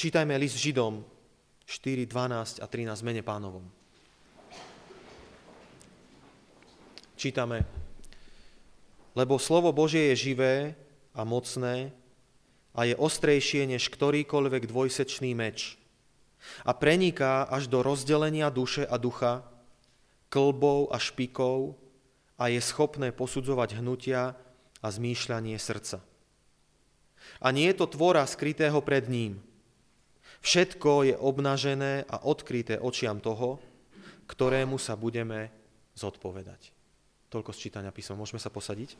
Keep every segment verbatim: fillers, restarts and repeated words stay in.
čítajme list Židom štyri, dvanásť a trinásť v mene Pánovom. Čítame: Lebo slovo Božie je živé a mocné a je ostrejšie než ktorýkoľvek dvojsečný meč a preniká až do rozdelenia duše a ducha, kĺbov a špikov a je schopné posudzovať hnutia a zmýšľanie srdca. A nie je to tvora skrytého pred ním. Všetko je obnažené a odkryté očiam toho, ktorému sa budeme zodpovedať. Toľko z čítania písma. Môžeme sa posadiť?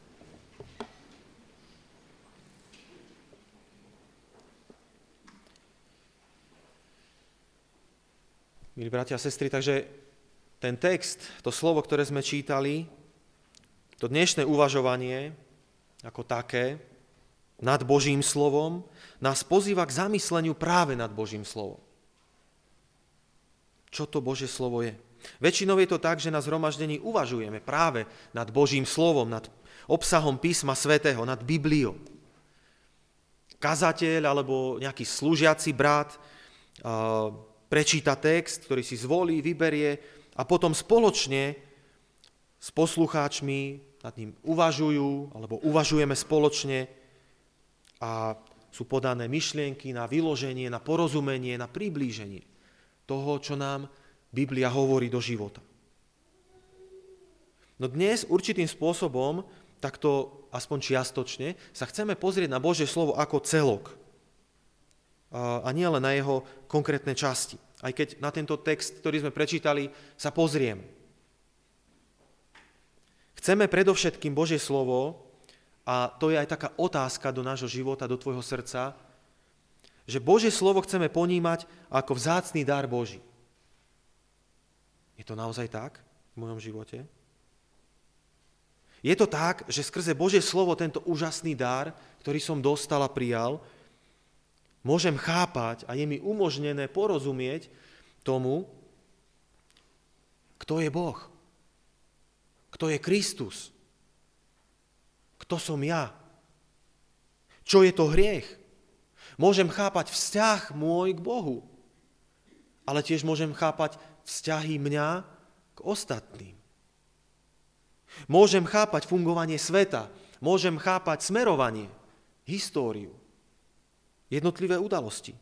Milí bratia a sestry, takže ten text, to slovo, ktoré sme čítali, to dnešné uvažovanie ako také nad Božím slovom nás pozýva k zamysleniu práve nad Božím slovom. Čo to Božie slovo je? Väčšinou je to tak, že na zhromaždení uvažujeme práve nad Božím slovom, nad obsahom písma svätého, nad Bibliou. Kazateľ alebo nejaký slúžiaci brat uh, prečíta text, ktorý si zvolí, vyberie a potom spoločne s poslucháčmi nad ním uvažujú alebo uvažujeme spoločne a sú podané myšlienky na vyloženie, na porozumenie, na priblíženie toho, čo nám Biblia hovorí do života. No dnes určitým spôsobom, takto aspoň čiastočne, sa chceme pozrieť na Božie slovo ako celok a nie len na jeho konkrétne časti. Aj keď na tento text, ktorý sme prečítali, sa pozrieme. Chceme predovšetkým Božie slovo, a to je aj taká otázka do nášho života, do tvojho srdca, že Božie slovo chceme ponímať ako vzácny dar Boží. Je to naozaj tak v mojom živote? Je to tak, že skrze Božie slovo tento úžasný dar, ktorý som dostal a prijal, môžem chápať a je mi umožnené porozumieť tomu, kto je Boh, kto je Kristus, kto som ja, čo je to hriech. Môžem chápať vzťah môj k Bohu, ale tiež môžem chápať vzťahy mňa k ostatným. Môžem chápať fungovanie sveta, môžem chápať smerovanie, históriu, jednotlivé udalosti.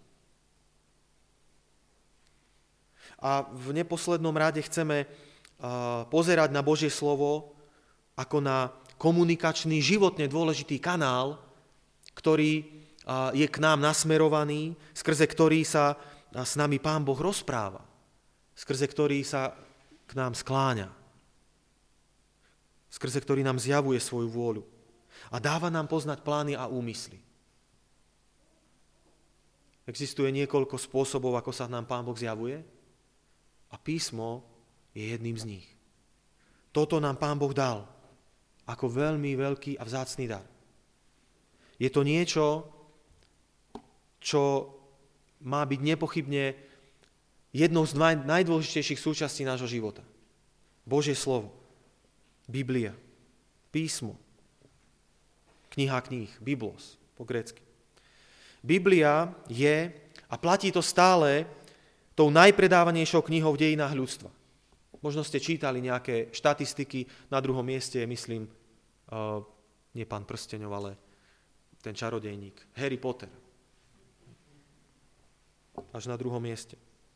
A v neposlednom rade chceme pozerať na Božie slovo ako na komunikačný, životne dôležitý kanál, ktorý je k nám nasmerovaný, skrze ktorý sa s nami Pán Boh rozpráva, skrze ktorý sa k nám skláňa, skrze ktorý nám zjavuje svoju vôľu a dáva nám poznať plány a úmysly. Existuje niekoľko spôsobov, ako sa nám Pán Boh zjavuje a písmo je jedným z nich. Toto nám Pán Boh dal ako veľmi veľký a vzácny dar. Je to niečo, čo má byť nepochybne jednou z najdôležitejších súčastí nášho života. Božie slovo, Biblia, písmo, kniha kníh, Biblos po grécky. Biblia je a platí to stále tou najpredávanejšou knihou v dejinách ľudstva. Možno ste čítali nejaké štatistiky, na druhom mieste je, myslím, uh, nie Pán prsteňov, ale ten čarodejník, Harry Potter. Až na druhom mieste.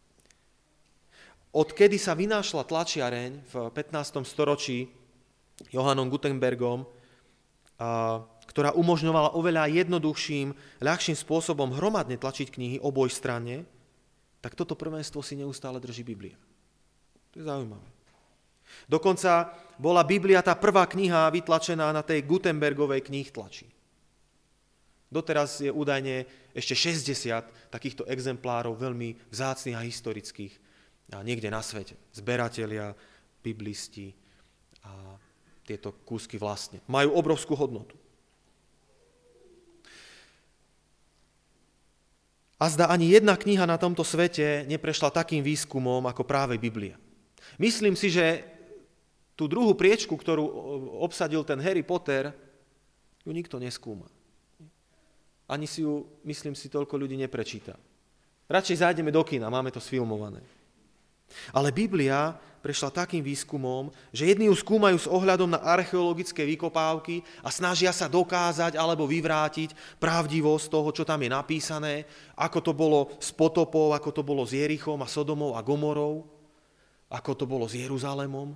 Odkedy sa vynášla tlačiareň v pätnástom storočí Johannom Gutenbergom, uh, ktorá umožňovala oveľa jednoduchším, ľahším spôsobom hromadne tlačiť knihy obojstranne, tak toto prvenstvo si neustále drží Biblia. To je zaujímavé. Dokonca bola Biblia tá prvá kniha vytlačená na tej Gutenbergovej knihtlači. Doteraz je údajne ešte šesťdesiat takýchto exemplárov veľmi vzácnych a historických a niekde na svete. Zberatelia, biblisti a tieto kúsky vlastne. Majú obrovskú hodnotu. A zdá ani jedna kniha na tomto svete neprešla takým výskumom ako práve Biblia. Myslím si, že tú druhú priečku, ktorú obsadil ten Harry Potter, ju nikto neskúma. Ani si ju, myslím si, toľko ľudí neprečíta. Radšej zájdeme do kina, máme to sfilmované. Ale Biblia prešla takým výskumom, že jedni ju skúmajú s ohľadom na archeologické vykopávky a snažia sa dokázať alebo vyvrátiť pravdivosť toho, čo tam je napísané, ako to bolo s potopou, ako to bolo s Jerichom a Sodomou a Gomorou, ako to bolo s Jeruzalémom.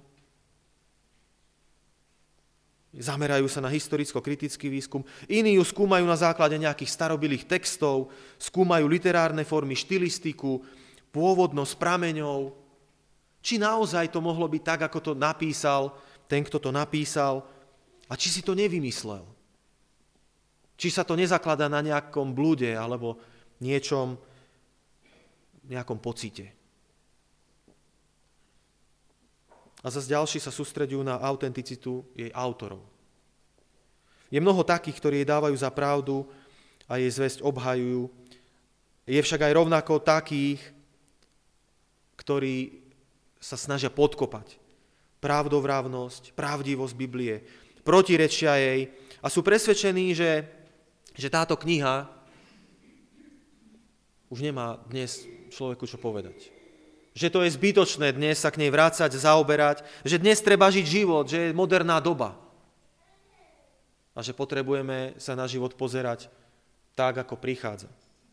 Zamerajú sa na historicko-kritický výskum. Iní ju skúmajú na základe nejakých starobilých textov, skúmajú literárne formy, štilistiku, pôvodnosť prameňov. Či naozaj to mohlo byť tak, ako to napísal ten, kto to napísal, a či si to nevymyslel. Či sa to nezakladá na nejakom blúde alebo niečom, nejakom pocite. A zase ďalší sa sústreďujú na autenticitu jej autorov. Je mnoho takých, ktorí jej dávajú za pravdu a jej zvesť obhajujú. Je však aj rovnako takých, ktorí sa snažia podkopať pravdovravnosť, pravdivosť Biblie, protirečia jej a sú presvedčení, že, že táto kniha už nemá dnes človeku čo povedať. Že to je zbytočné dnes sa k nej vrácať, zaoberať, že dnes treba žiť život, že je moderná doba a že potrebujeme sa na život pozerať tak, ako prichádza.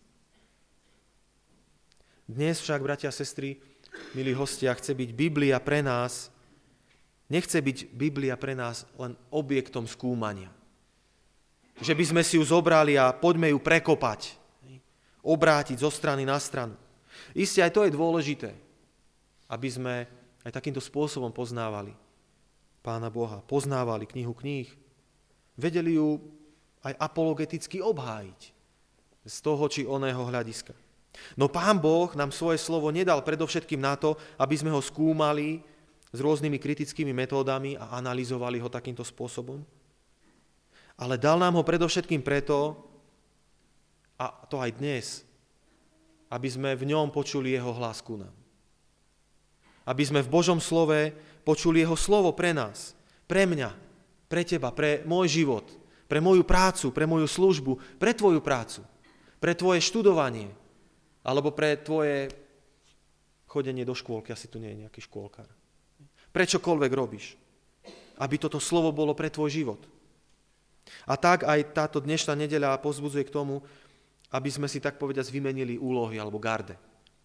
Dnes však, bratia a sestry, milí hostia, chce byť Biblia pre nás, nechce byť Biblia pre nás len objektom skúmania. Že by sme si ju zobrali a poďme ju prekopať, obrátiť zo strany na stranu. Isté, aj to je dôležité, aby sme aj takýmto spôsobom poznávali Pána Boha, poznávali knihu kníh, vedeli ju aj apologeticky obhájiť z toho či oného hľadiska. No Pán Boh nám svoje slovo nedal predovšetkým na to, aby sme ho skúmali s rôznymi kritickými metódami a analyzovali ho takýmto spôsobom. Ale dal nám ho predovšetkým preto, a to aj dnes, aby sme v ňom počuli jeho hlas ku nám. Aby sme v Božom slove počuli jeho slovo pre nás, pre mňa, pre teba, pre môj život, pre moju prácu, pre moju službu, pre tvoju prácu, pre tvoje študovanie, alebo pre tvoje chodenie do škôlky, asi tu nie je nejaký škôlkar. Pre čokoľvek robíš, aby toto slovo bolo pre tvoj život. A tak aj táto dnešná nedeľa povzbudzuje k tomu, aby sme si tak povediac vymenili úlohy alebo garde.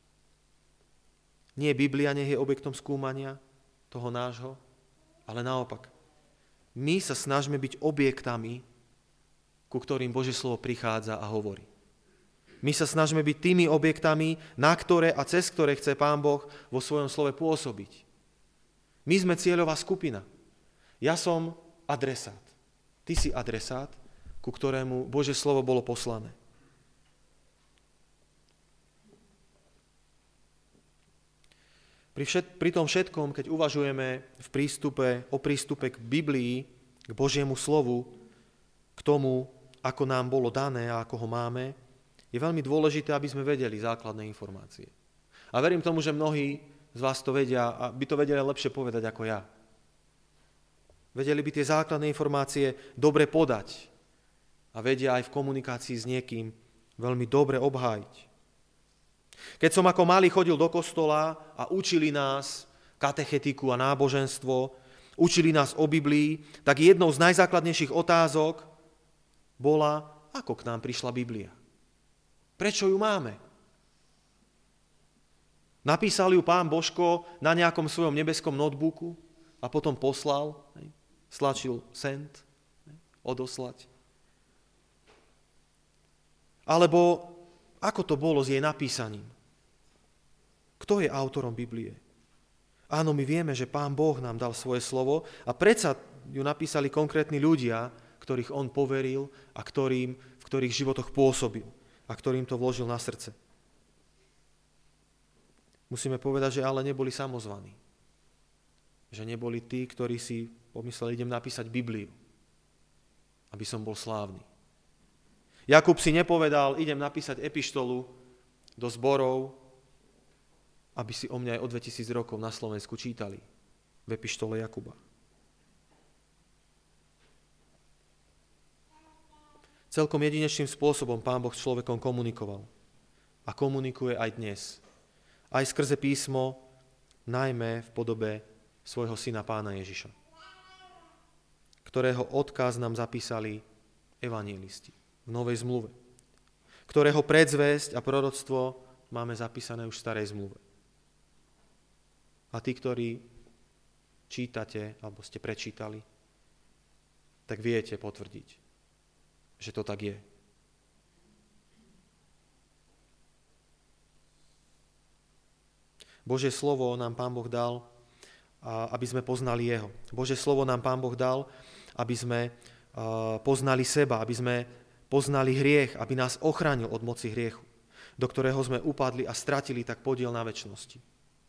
Nie Biblia nech je objektom skúmania toho nášho, ale naopak. My sa snažíme byť objektami, ku ktorým Božie slovo prichádza a hovorí. My sa snažíme byť tými objektami, na ktoré a cez ktoré chce Pán Boh vo svojom slove pôsobiť. My sme cieľová skupina. Ja som adresát. Ty si adresát, ku ktorému Božie slovo bolo poslané. Pri, všet, pri tom všetkom, keď uvažujeme v prístupe, o prístupe k Biblii, k Božiemu slovu, k tomu, ako nám bolo dané a ako ho máme, je veľmi dôležité, aby sme vedeli základné informácie. A verím tomu, že mnohí z vás to vedia a by to vedeli lepšie povedať ako ja. Vedeli by tie základné informácie dobre podať a vedia aj v komunikácii s niekým veľmi dobre obhájiť. Keď som ako malý chodil do kostola a učili nás katechetiku a náboženstvo, učili nás o Biblii, tak jednou z najzákladnejších otázok bola, ako k nám prišla Biblia. Prečo ju máme? Napísal ju pán Božko na nejakom svojom nebeskom notebooku a potom poslal, stlačil send, odoslať. Alebo ako to bolo s jej napísaním? Kto je autorom Biblie? Áno, my vieme, že Pán Boh nám dal svoje slovo a predsa ju napísali konkrétni ľudia, ktorých on poveril a ktorým, v ktorých životoch pôsobil a ktorým to vložil na srdce. Musíme povedať, že ale neboli samozvaní. Že neboli tí, ktorí si pomysleli, idem napísať Bibliu, aby som bol slávny. Jakub si nepovedal, idem napísať epištolu do zborov, aby si o mňa aj o dvetisíc rokov na Slovensku čítali v epištole Jakuba. Celkom jedinečným spôsobom Pán Boh s človekom komunikoval. a komunikuje aj dnes. Aj skrze písmo, najmä v podobe svojho syna Pána Ježiša, ktorého odkaz nám zapísali evanjelisti v Novej zmluve, ktorého predzvesť a proroctvo máme zapísané už v Starej zmluve. A tí, ktorí čítate, alebo ste prečítali, tak viete potvrdiť, že to tak je. Božie slovo nám Pán Boh dal, aby sme poznali Jeho. Božie slovo nám Pán Boh dal, aby sme poznali seba, aby sme poznali hriech, aby nás ochránil od moci hriechu, do ktorého sme upadli a stratili tak podiel na večnosti.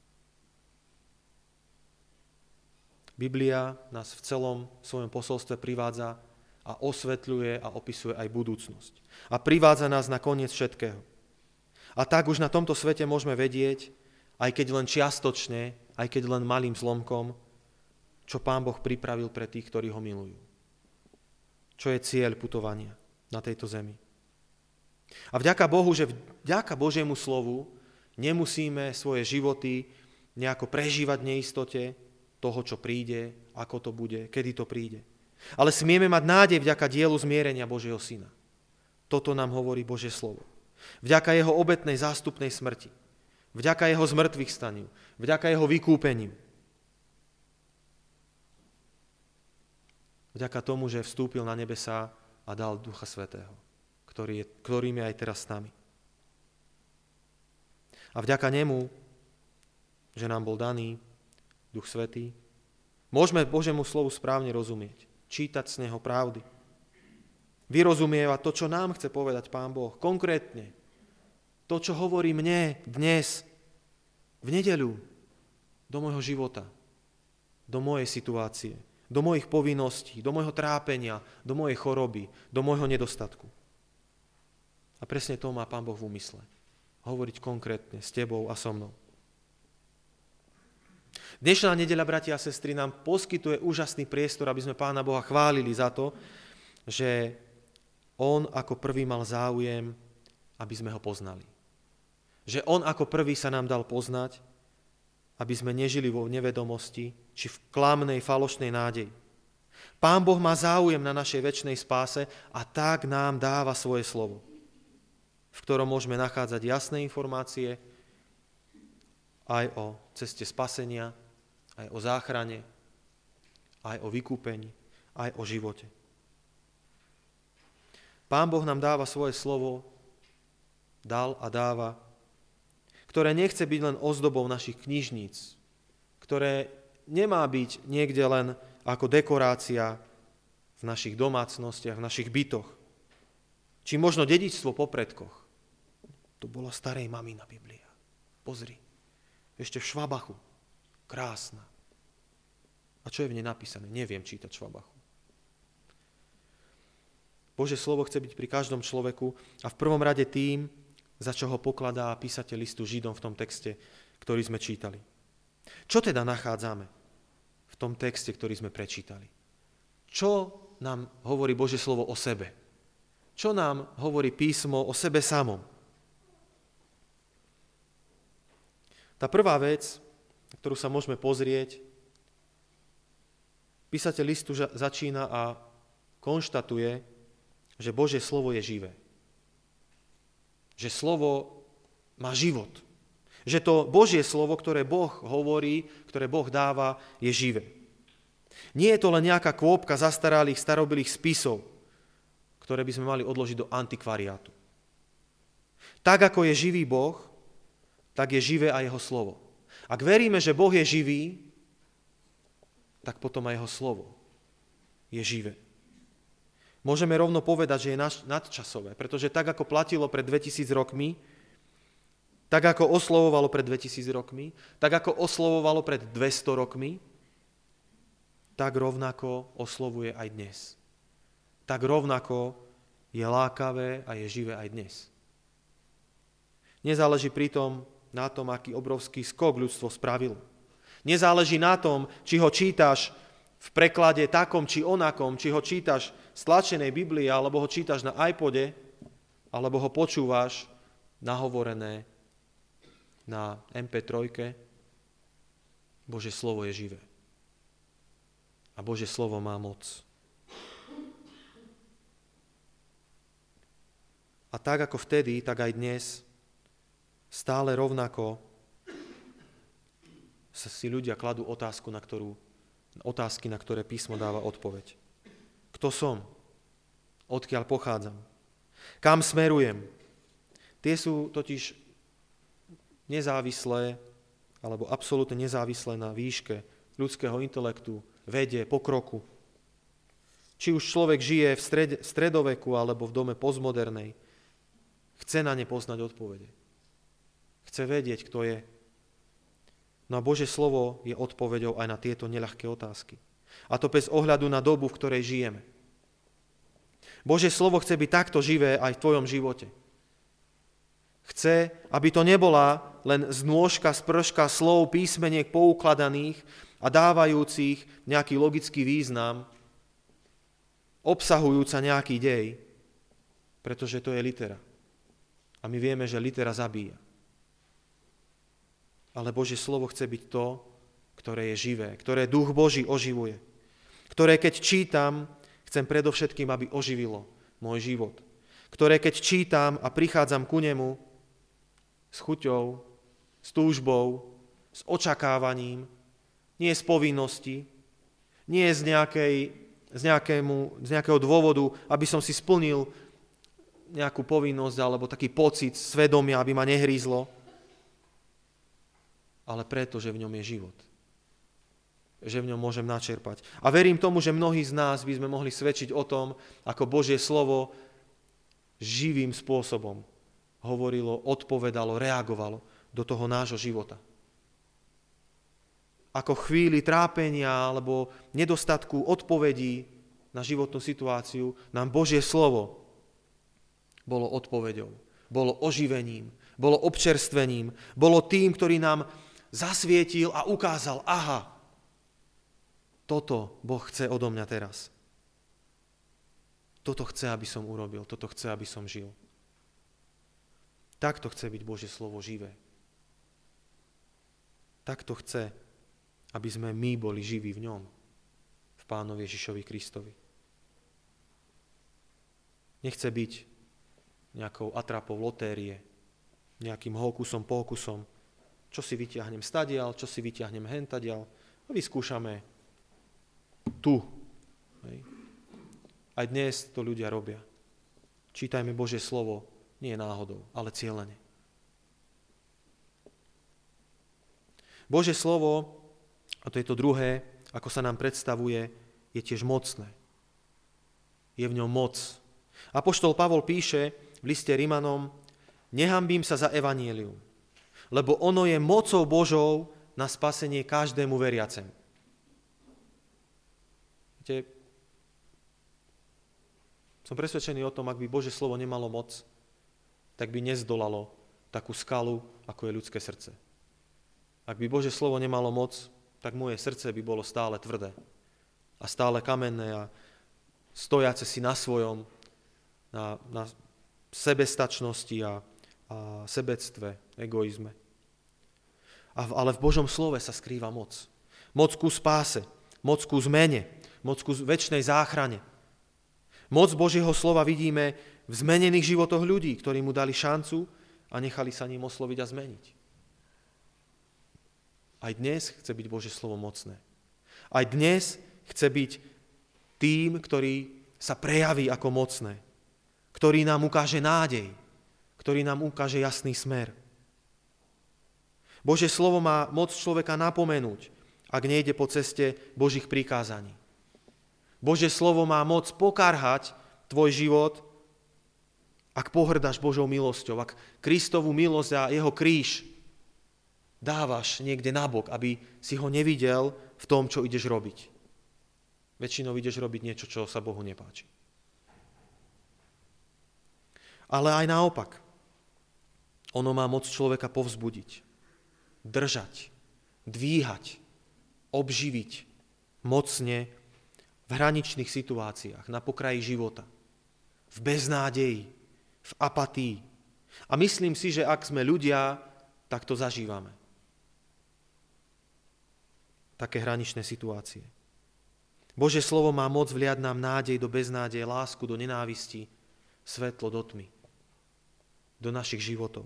Biblia nás v celom svojom posolstve privádza a osvetľuje a opisuje aj budúcnosť. A privádza nás na koniec všetkého. A tak už na tomto svete môžeme vedieť, aj keď len čiastočne, aj keď len malým zlomkom, čo Pán Boh pripravil pre tých, ktorí ho milujú. Čo je cieľ putovania na tejto zemi. A vďaka Bohu, že vďaka Božiemu slovu nemusíme svoje životy nejako prežívať v neistote toho, čo príde, ako to bude, kedy to príde. Ale smieme mať nádej vďaka dielu zmierenia Božieho Syna. Toto nám hovorí Božie slovo. Vďaka jeho obetnej zástupnej smrti. Vďaka jeho zmrtvých staniu. Vďaka jeho vykúpeniu. Vďaka tomu, že vstúpil na nebesá a dal Ducha Svätého, ktorý je, ktorým je aj teraz s nami. A vďaka nemu, že nám bol daný Duch Svätý, môžeme Božiemu slovu správne rozumieť, čítať z neho pravdy, vyrozumievať to, čo nám chce povedať Pán Boh, konkrétne. To, čo hovorí mne dnes, v nedeľu, do môjho života, do mojej situácie, do mojich povinností, do môjho trápenia, do mojej choroby, do môjho nedostatku. A presne to má Pán Boh v úmysle. Hovoriť konkrétne s tebou a so mnou. Dnešná nedeľa, bratia a sestry, nám poskytuje úžasný priestor, aby sme Pána Boha chválili za to, že on ako prvý mal záujem, aby sme ho poznali. Že on ako prvý sa nám dal poznať, aby sme nežili vo nevedomosti či v klamnej, falošnej nádeji. Pán Boh má záujem na našej večnej spáse a tak nám dáva svoje slovo, v ktorom môžeme nachádzať jasné informácie aj o ceste spasenia, aj o záchrane, aj o vykúpení, aj o živote. Pán Boh nám dáva svoje slovo, dal a dáva, ktoré nechce byť len ozdobou našich knižníc, ktoré nemá byť niekde len ako dekorácia v našich domácnostiach, v našich bytoch, či možno dedičstvo po predkoch. To bola starej mamina Biblia. Pozri, ešte v Švabachu. Krásna. A čo je v nej napísané? Neviem čítať Švabachu. Božie slovo chce byť pri každom človeku a v prvom rade tým, za čo ho pokladá písateľ listu Židom v tom texte, ktorý sme čítali. Čo teda nachádzame v tom texte, ktorý sme prečítali? Čo nám hovorí Božie slovo o sebe? Čo nám hovorí písmo o sebe samom? Tá prvá vec, ktorú sa môžeme pozrieť, písateľ listu začína a konštatuje, že Božie slovo je živé. Že slovo má život. Že to Božie slovo, ktoré Boh hovorí, ktoré Boh dáva, je živé. Nie je to len nejaká kôpka zastaralých, starobilých spisov, ktoré by sme mali odložiť do antikvariátu. Tak, ako je živý Boh, tak je živé aj jeho slovo. Ak veríme, že Boh je živý, tak potom aj jeho slovo je živé. Môžeme rovno povedať, že je nadčasové, pretože tak, ako platilo pred dvetisíc rokmi, tak, ako oslovovalo pred dvetisíc rokmi, tak, ako oslovovalo pred dvesto rokmi, tak rovnako oslovuje aj dnes. Tak rovnako je lákavé a je živé aj dnes. Nezáleží pritom na tom, aký obrovský skok ľudstvo spravilo. Nezáleží na tom, či ho čítaš v preklade takom či onakom, či ho čítaš v stlačenej Biblii, alebo ho čítaš na iPode, alebo ho počúvaš nahovorené na em pé tri, Božie slovo je živé. A Božie slovo má moc. A tak ako vtedy, tak aj dnes, stále rovnako sa si ľudia kladú otázku, na ktorú, otázky, na ktoré písmo dáva odpoveď. Kto som? Odkiaľ pochádzam? Kam smerujem? Tie sú totiž nezávislé, alebo absolútne nezávislé na výške ľudského intelektu, vede, pokroku. Či už človek žije v stred, stredoveku alebo v dome postmodernej, chce na ne poznať odpovede. Chce vedieť, kto je. No a Božie slovo je odpoveďou aj na tieto neľahké otázky. A to bez ohľadu na dobu, v ktorej žijeme. Božie slovo chce byť takto živé aj v tvojom živote. Chce, aby to nebola len znôžka, sprška slov, písmeniek poukladaných a dávajúcich nejaký logický význam, obsahujúca nejaký dej, pretože to je litera. A my vieme, že litera zabíja. Ale Božie slovo chce byť to, ktoré je živé, ktoré Duch Boží oživuje, ktoré keď čítam, chcem predovšetkým, aby oživilo môj život, ktoré keď čítam a prichádzam ku nemu s chuťou, s túžbou, s očakávaním, nie z povinnosti, nie z, nejakej, z, nejakému, z nejakého dôvodu, aby som si splnil nejakú povinnosť alebo taký pocit svedomia, aby ma nehrízlo, ale preto, že v ňom je život. Že v ňom môžem načerpať. A verím tomu, že mnohí z nás by sme mohli svedčiť o tom, ako Božie slovo živým spôsobom hovorilo, odpovedalo, reagovalo do toho nášho života. Ako chvíli trápenia alebo nedostatku odpovedí na životnú situáciu nám Božie slovo bolo odpoveďou, bolo oživením, bolo občerstvením, bolo tým, ktorý nám zasvietil a ukázal, aha, toto Boh chce odo mňa teraz. Toto chce, aby som urobil, toto chce, aby som žil. Takto chce byť Božie slovo živé. Takto chce, aby sme my boli živí v ňom, v Pánovi Ježišovi Kristovi. Nechce byť nejakou atrapou lotérie, nejakým hokusom, pokusom, čo si vyťahnem stadiaľ, čo si vyťahnem hentadiaľ a vyskúšame tu. Hej. Aj dnes to ľudia robia. Čítajme Božie slovo, nie náhodou, ale cieľene. Božie slovo, a to je to druhé, ako sa nám predstavuje, je tiež mocné. Je v ňom moc. Apoštol Pavol píše v liste Rimanom, nehambím sa za evanjelium, lebo ono je mocou Božou na spasenie každému veriacemu. Viete, som presvedčený o tom, ak by Božie slovo nemalo moc, tak by nezdolalo takú skalu, ako je ľudské srdce. Ak by Božie slovo nemalo moc, tak moje srdce by bolo stále tvrdé a stále kamenné a stojace si na svojom, na, na sebestačnosti a, a sebectve, egoizme. A, ale v Božom slove sa skrýva moc. Moc ku spáse, moc ku zmene, moc ku večnej záchrane. Moc Božieho slova vidíme v zmenených životoch ľudí, ktorí mu dali šancu a nechali sa ním osloviť a zmeniť. Aj dnes chce byť Božie slovo mocné. Aj dnes chce byť tým, ktorý sa prejaví ako mocné, ktorý nám ukáže nádej, ktorý nám ukáže jasný smer. Božie slovo má moc človeka napomenúť, ak nejde po ceste Božích prikázaní. Božie slovo má moc pokarhať tvoj život, ak pohrdáš Božou milosťou, ak Kristovu milosť a jeho kríž dávaš niekde nabok, aby si ho nevidel v tom, čo ideš robiť. Väčšinou ideš robiť niečo, čo sa Bohu nepáči. Ale aj naopak. Ono má moc človeka povzbudiť, držať, dvíhať, obživiť mocne v hraničných situáciách, na pokraji života, v beznádeji, v apatii, A myslím si, že ak sme ľudia, tak to zažívame. Také hraničné situácie. Božie slovo má moc vliať nám nádej do beznádeje, lásku do nenávisti, svetlo do tmy, do našich životov.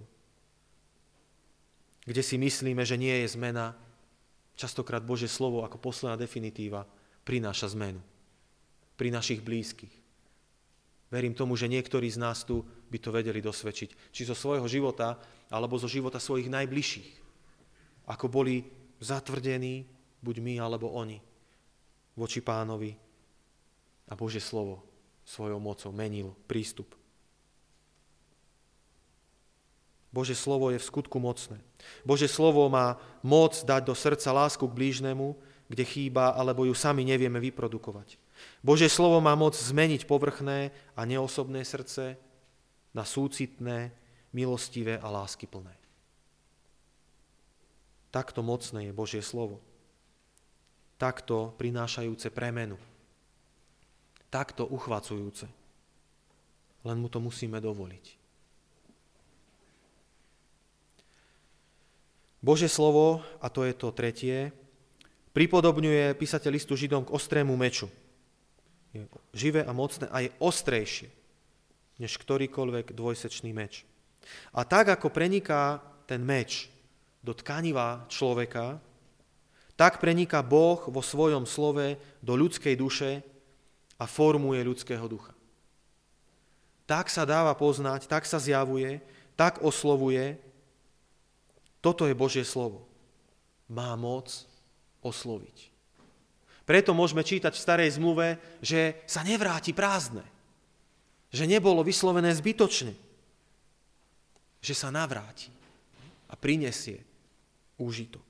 Kde si myslíme, že nie je zmena, častokrát Božie slovo ako posledná definitíva prináša zmenu pri našich blízkych. Verím tomu, že niektorí z nás tu by to vedeli dosvedčiť, či zo svojho života, alebo zo života svojich najbližších. Ako boli zatvrdení, buď my, alebo oni, voči Pánovi. A Božie slovo svojou mocou menilo prístup. Božie slovo je v skutku mocné. Božie slovo má moc dať do srdca lásku k blížnemu, kde chýba, alebo ju sami nevieme vyprodukovať. Božie slovo má moc zmeniť povrchné a neosobné srdce na súcitné, milostivé a láskyplné. Takto mocné je Božie slovo. Takto prinášajúce premenu. Takto uchvacujúce. Len mu to musíme dovoliť. Božie slovo, a to je to tretie, pripodobňuje písateľ listu Židom k ostrému meču. Je živé a mocné a je ostrejšie než ktorýkoľvek dvojsečný meč. A tak, ako preniká ten meč do tkaniva človeka, tak preniká Boh vo svojom slove do ľudskej duše a formuje ľudského ducha. Tak sa dáva poznať, tak sa zjavuje, tak oslovuje. Toto je Božie slovo. Má moc osloviť. Preto môžeme čítať v starej zmluve, že sa nevráti prázdne. Že nebolo vyslovené zbytočne. Že sa navráti a prinesie úžitok.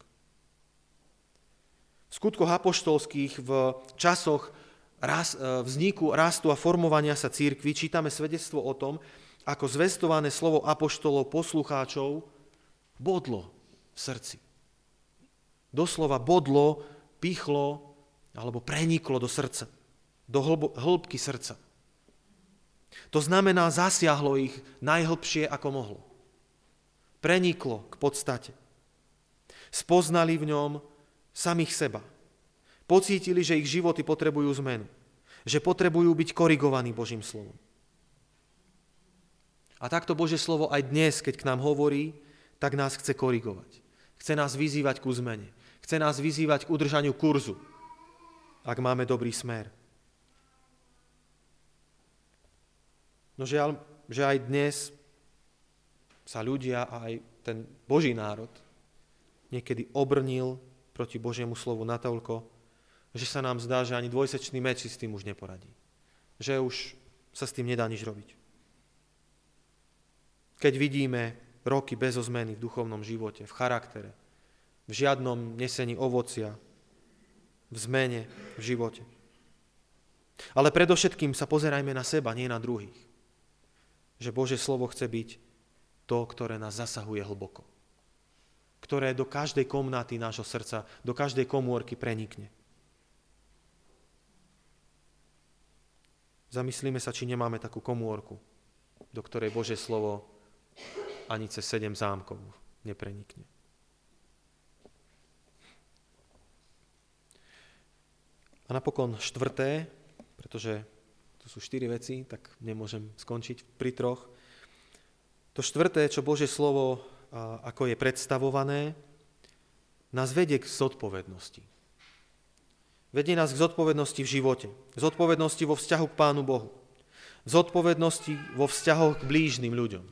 V skutkoch apoštolských v časoch vzniku, rastu a formovania sa cirkvi čítame svedectvo o tom, ako zvestované slovo apoštolov poslucháčov bodlo v srdci. Doslova bodlo, pichlo alebo preniklo do srdca, do hĺbky srdca. To znamená, zasiahlo ich najhlbšie, ako mohlo. Preniklo k podstate. Spoznali v ňom samých seba. Pocítili, že ich životy potrebujú zmenu. Že potrebujú byť korigovaní Božím slovom. A takto Božie slovo aj dnes, keď k nám hovorí, tak nás chce korigovať. Chce nás vyzývať ku zmene. Chce nás vyzývať k udržaniu kurzu, ak máme dobrý smer. No žiaľ, že aj dnes sa ľudia a aj ten Boží národ niekedy obrnil proti Božiemu slovu natoľko, že sa nám zdá, že ani dvojsečný meč si s tým už neporadí. Že už sa s tým nedá nič robiť. Keď vidíme roky bez zmeny v duchovnom živote, v charaktere, v žiadnom nesení ovocia, v zmene v živote. Ale predovšetkým sa pozerajme na seba, nie na druhých. Že Božie slovo chce byť to, ktoré nás zasahuje hlboko. Ktoré do každej komnaty nášho srdca, do každej komórky prenikne. Zamyslíme sa, či nemáme takú komórku, do ktorej Božie slovo ani cez sedem zámkov neprenikne. A napokon štvrté, pretože tu sú štyri veci, tak nemôžem skončiť pri troch. To štvrté, čo Božie slovo, ako je predstavované, nás vedie k zodpovednosti. Vedie nás k zodpovednosti v živote, k zodpovednosti vo vzťahu k Pánu Bohu, k zodpovednosti vo vzťahoch k blížnym ľuďom,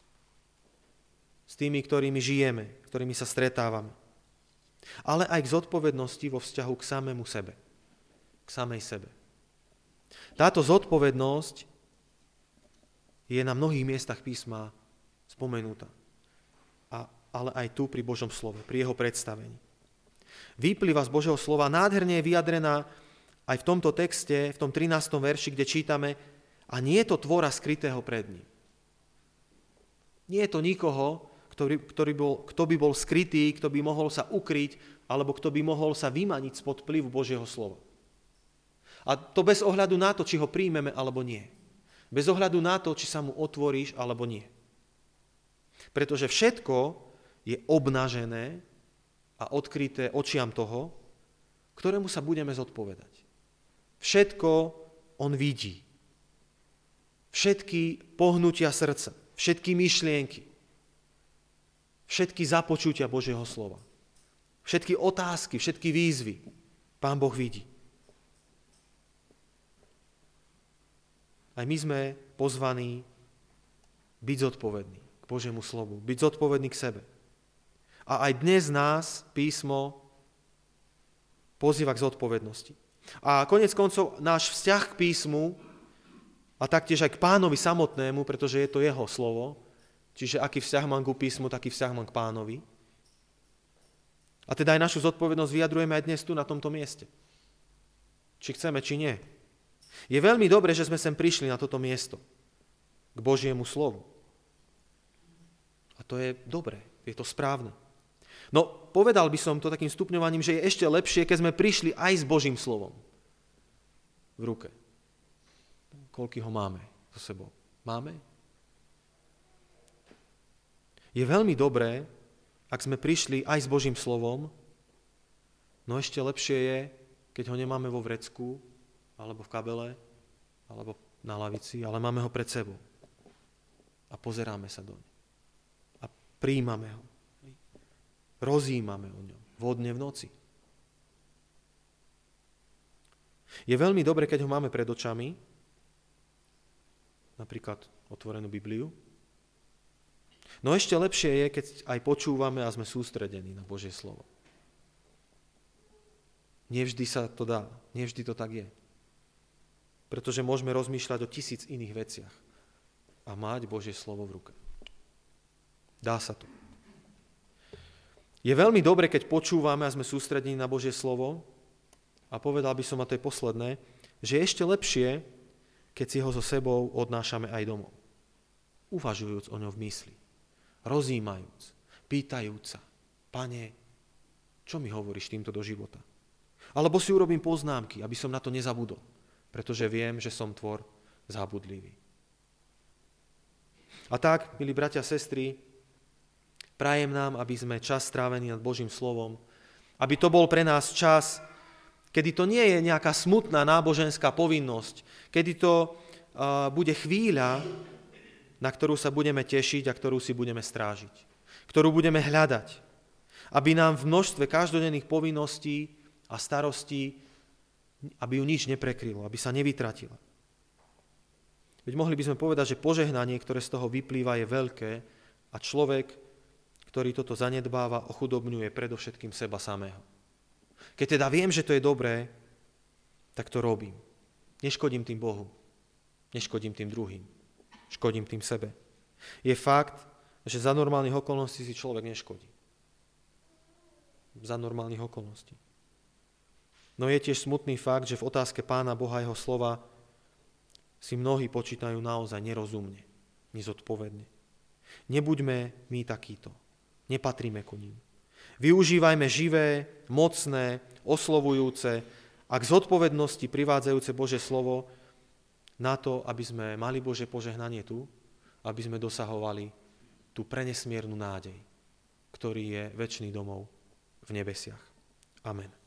s tými, ktorými žijeme, ktorými sa stretávame, ale aj k zodpovednosti vo vzťahu k samému sebe, k samej sebe. Táto zodpovednosť je na mnohých miestach písma spomenutá, a, ale aj tu pri Božom slove, pri jeho predstavení. Vyplýva z Božieho slova, nádherne je vyjadrená aj v tomto texte, v tom trinástom verši, kde čítame: a nie je to tvora skrytého pred ním. Nie je to nikoho, ktorý, ktorý bol, kto by bol skrytý, kto by mohol sa ukryť, alebo kto by mohol sa vymaniť spod vplyvu Božieho slova. A to bez ohľadu na to, či ho príjmeme alebo nie. Bez ohľadu na to, či sa mu otvoríš alebo nie. Pretože všetko je obnažené a odkryté očiam toho, ktorému sa budeme zodpovedať. Všetko on vidí. Všetky pohnutia srdca, všetky myšlienky, všetky započutia Božieho slova, všetky otázky, všetky výzvy Pán Boh vidí. Aj my sme pozvaní byť zodpovední k Božiemu slovu, byť zodpovední k sebe. A aj dnes nás písmo pozýva k zodpovednosti. A konec koncov náš vzťah k písmu a taktiež aj k Pánovi samotnému, pretože je to jeho slovo, čiže aký vzťah mám ku písmu, taký vzťah mám k Pánovi. A teda aj našu zodpovednosť vyjadrujeme aj dnes tu na tomto mieste. Či chceme, či nie. Je veľmi dobré, že sme sem prišli na toto miesto, k Božiemu slovu. A to je dobré, je to správne. No, povedal by som to takým stupňovaním, že je ešte lepšie, keď sme prišli aj s Božím slovom v ruke. Koľký ho máme so sebou? Máme? Je veľmi dobré, ak sme prišli aj s Božím slovom, no ešte lepšie je, keď ho nemáme vo vrecku, alebo v kabele, alebo na lavici, ale máme ho pred sebou. A pozeráme sa doň. A prijímame ho. Rozjímame o ňom. Vodne v noci. Je veľmi dobre, keď ho máme pred očami, napríklad otvorenú Bibliu. No ešte lepšie je, keď aj počúvame a sme sústredení na Božie slovo. Nevždy sa to dá, nevždy to tak je. Pretože môžeme rozmýšľať o tisíc iných veciach a mať Božie slovo v ruke. Dá sa to. Je veľmi dobre, keď počúvame a sme sústredení na Božie slovo a povedal by som, a to je posledné, že je ešte lepšie, keď si ho so sebou odnášame aj domov. Uvažujúc o ňom v mysli, rozjímajúc, pýtajúc sa, Pane, čo mi hovoríš týmto do života? Alebo si urobím poznámky, aby som na to nezabudol, pretože viem, že som tvor zabudlivý. A tak, milí bratia a sestry, prajem nám, aby sme čas strávený nad Božím slovom, aby to bol pre nás čas, kedy to nie je nejaká smutná náboženská povinnosť, kedy to uh, bude chvíľa, na ktorú sa budeme tešiť a ktorú si budeme strážiť, ktorú budeme hľadať, aby nám v množstve každodenných povinností a starostí, aby ju nič neprekrylo, aby sa nevytratila. Veď mohli by sme povedať, že požehnanie, ktoré z toho vyplýva, je veľké a človek, ktorý toto zanedbáva, ochudobňuje predovšetkým seba samého. Keď teda viem, že to je dobré, tak to robím. Neškodím tým Bohu, neškodím tým druhým, škodím tým sebe. Je fakt, že za normálnych okolností si človek neškodí. Za normálnych okolností. No je tiež smutný fakt, že v otázke Pána Boha a jeho slova si mnohí počítajú naozaj nerozumne, nezodpovedne. Nebuďme my takíto. Nepatríme ku ním. Využívajme živé, mocné, oslovujúce a k zodpovednosti privádzajúce Božie slovo na to, aby sme mali Božie požehnanie tu, aby sme dosahovali tú prenesmiernu nádej, ktorý je večný domov v nebesiach. Amen.